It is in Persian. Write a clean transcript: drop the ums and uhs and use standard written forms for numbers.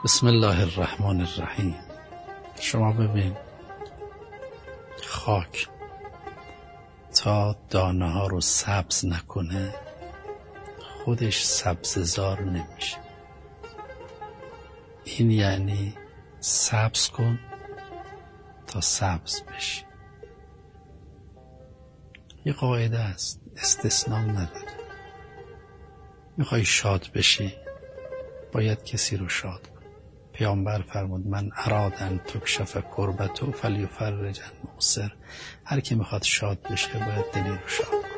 بسم الله الرحمن الرحیم. شما ببین، خاک تا دانه ها رو سبز نکنه خودش سبززار نمیشه. این یعنی سبز کن تا سبز بشی. یه قاعده است، استثناء نداره. میخوای شاد بشی باید کسی رو شاد کن. پیامبر فرمود من ارادن تکشف کربتو فلیفرج عن مؤسر. هر کی میخواد شاد بشه باید دلی رو شاد کن.